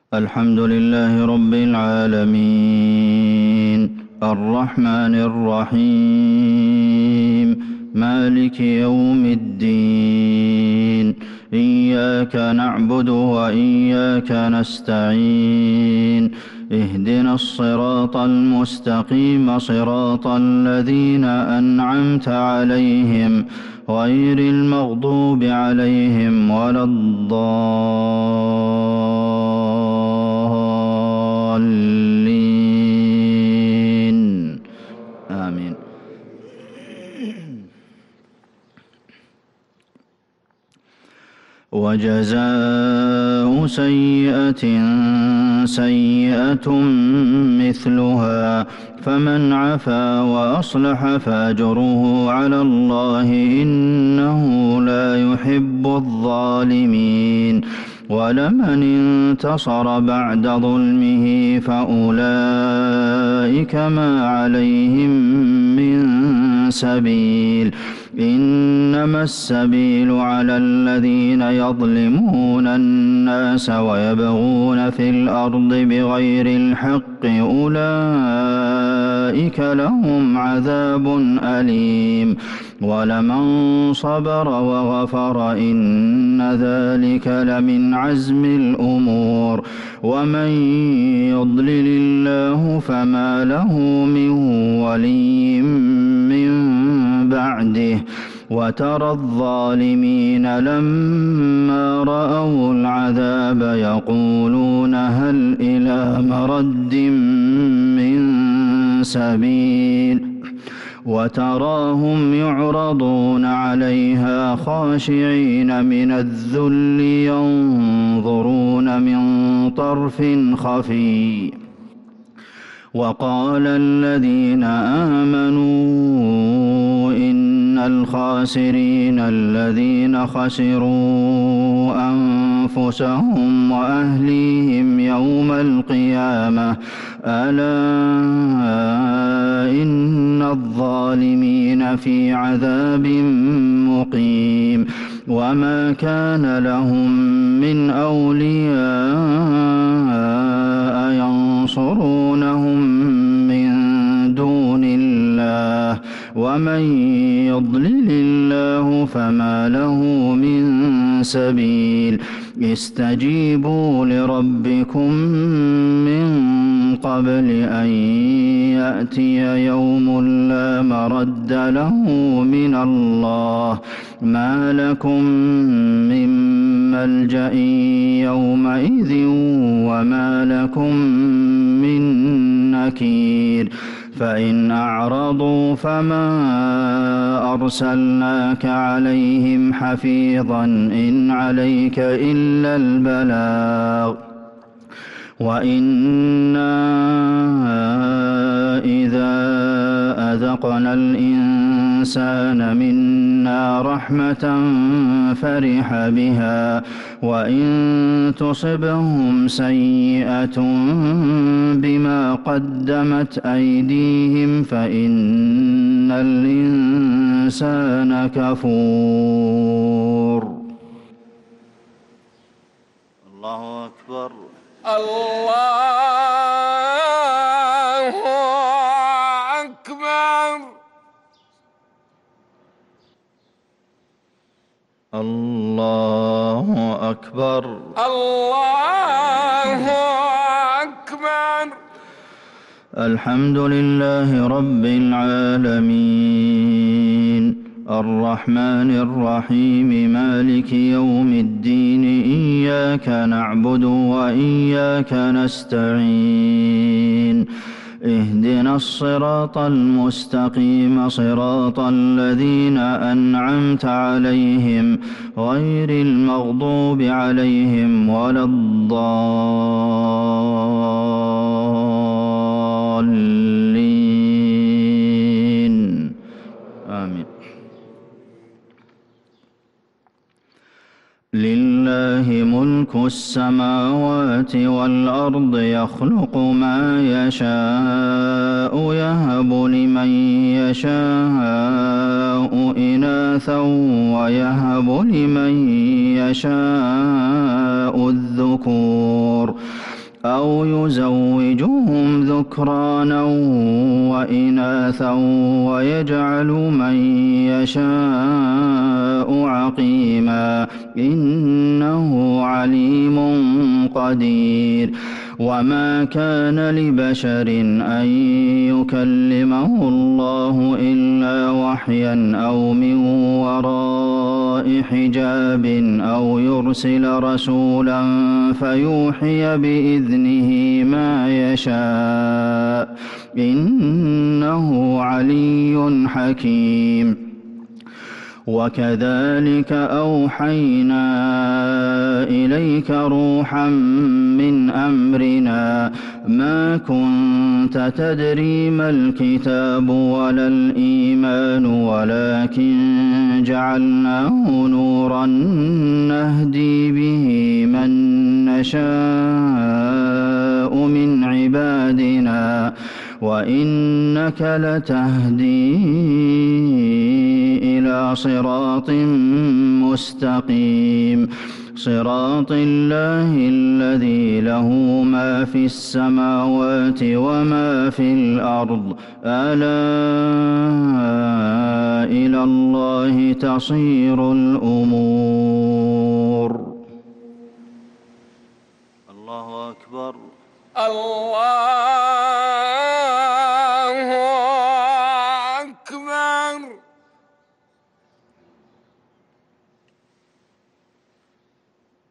الحمد لله رب العالمين الرحمن الرحيم مالك يوم الدين إياك نعبد وإياك نستعين اهدنا الصراط المستقيم صراط الذين أنعمت عليهم غير المغضوب عليهم ولا الضالين آمين. وجزاء سيئة سيئة مثلها فمن عفا وأصلح فأجره على الله إنه لا يحب الظالمين. ولمن انتصر بعد ظلمه فأولئك ما عليهم من سبيل إنما السبيل على الذين يظلمون الناس ويبغون في الأرض بغير الحق أولئك لهم عذاب أليم. ولمن صبر وغفر إن ذلك لمن عزم الأمور. ومن يضلل الله فما له من ولي من بعده. وترى الظالمين لما رأوا العذاب يقولون هل إلى مرد من سبيل وتراهم يعرضون عليها خاشعين من الذل ينظرون من طرف خفي. وقال الذين آمنوا إن الخاسرين الذين خسروا أنفسهم وأهليهم يوم القيامة ألا إن الظالمين في عذاب مقيم. وما كان لهم من أولياء ينصرونهم من دون الله ومن يضلل الله فما له من سبيل. استجيبوا لربكم من قبل أن يأتي يوم لا مرد له من الله ما لكم من ملجأ يومئذ وما لكم من نكير. فإن أعرضوا فما أرسلناك عليهم حفيظا إن عليك إلا البلاغ وإنا إذا أذقنا الإنسان منا رحمة فرح بها وإن تصبهم سيئة بما قدمت أيديهم فإن الإنسان كفور. الله أكبر. الله أكبر. الله أكبر. الله أكبر. الحمد لله رب العالمين الرحمن الرحيم مالك يوم الدين إياك نعبد وإياك نستعين اهدنا الصراط المستقيم صراط الذين أنعمت عليهم غير المغضوب عليهم ولا الضالين آمين. لله ملك السماوات والأرض يخلق ما يشاء يهب لمن يشاء إناثا ويهب لمن يشاء الذكور أو يزوجهم ذكرانا وإناثا ويجعل من يشاء عقيما إنه عليم قدير وما كان لبشر أن يكلمه الله إلا وحيا أو من وراء حجاب أو يرسل رسولا فيوحي بإذنه ما يشاء إنه علي حكيم وكذلك أوحينا إليك روحا من أمرنا ما كنت تدري ما الكتاب ولا الإيمان ولكن جعلناه نورا نهدي به من نشاء من عبادنا وإنك لتهدي إلى صراط مستقيم صراط الله الذي له ما في السماوات وما في الأرض ألا إلى الله تصير الأمور. الله أكبر. الله